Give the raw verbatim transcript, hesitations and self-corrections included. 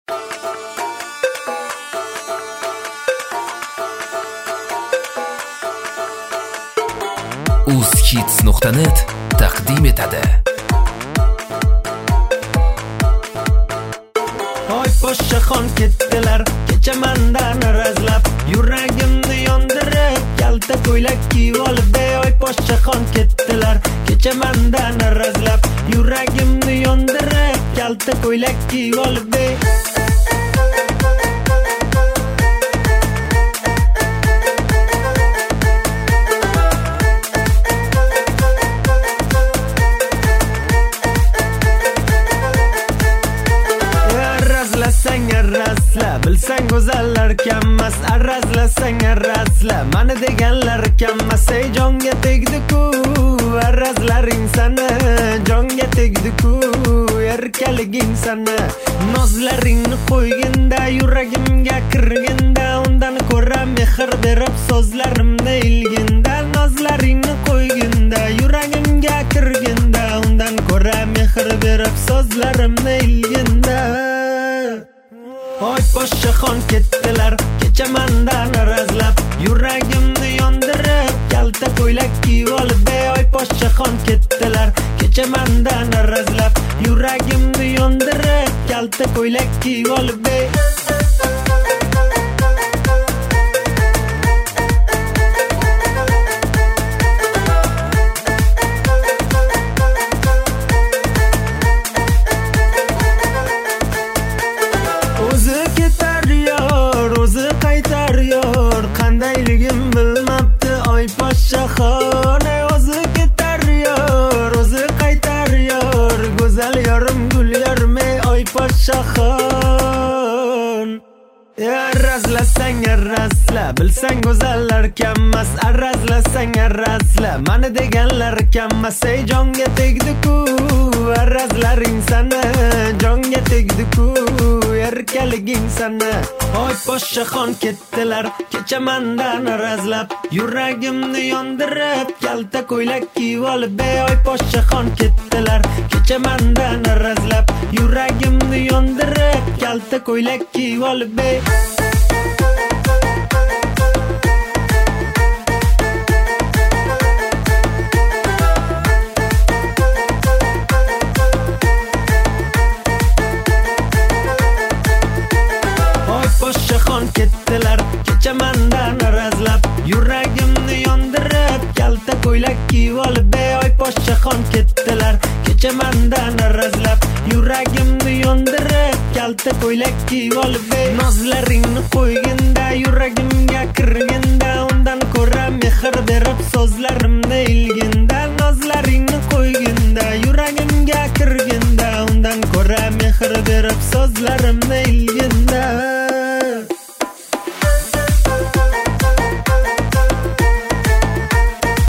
uzhits nuqta net taqdim etadi. Oy poshshaxon ketdilar, kecha mendan razlab, yuragimni yondirib, kalta ko'ylak kiyib olib, oy poshshaxon ketdilar, kecha mendan razlab, yuragimni yondirib, kalta ko'ylak kiyib olib. Arrazla, bilsang go'zallar kammas, arrazlasang arrazla, mani deganlar kammas, ey jonga tegdi-ku, arrazlaring sana, jonga tegdi-ku, erkaliging sana, nozlaringni qo'yginda, yuragimga kirginda, undan ko'ra mehr berib so'zlarimni ilginda, nozlaringni qo'yginda, yuragimga kirginda, undan ko'ra mehr berib so'zlarimni ilginda. Oy poshshaxon ketdilar, kecha mendan razlab, yuragimni yondirib, kalta ko'ylak kiyib olib, oy poshshaxon ketdilar, kecha mendan razlab, yuragimni yondirib, kalta ko'ylak kiyib olib. Qandayligim bilmabdi oy poshshaxon, o'zi ketar yor, o'zi qaytar yor, go'zal yorim gul yormay oy poshshaxon. Arrazlasang arrazla, bilsang go'zallar kammas, arrazlasang arrazla, mani deganlar kammas, ey jonga tegdi-ku, arrazlaring sana, jonga tegdi-ku, erkaliging sana. Oy poshshaxon ketdilar, kecha mendan razlab, yuragimni yondirib, kalta ko'ylak kiyib olib, oy poshshaxon ketdilar, kecha mendan razlab, yuragimni yondirib, kalta ko'ylak kiyib olib. Poshshaxon ketdilar, kecha mendan razlab, yuragimni yondirib, kalta ko'ylak kiyib olib, oy poshshaxon ketdilar, kecha mendan razlab, yuragimni yondirib, kalta ko'ylak kiyib olib. Nozlaringni qo'yginda, yuragimga kirginda, undan ko'ra mehr berib so'zlarimni ilginda, nozlaringni qo'yginda, yuragimga kirginda, undan ko'ra mehr berib so'zlarimni ilginda.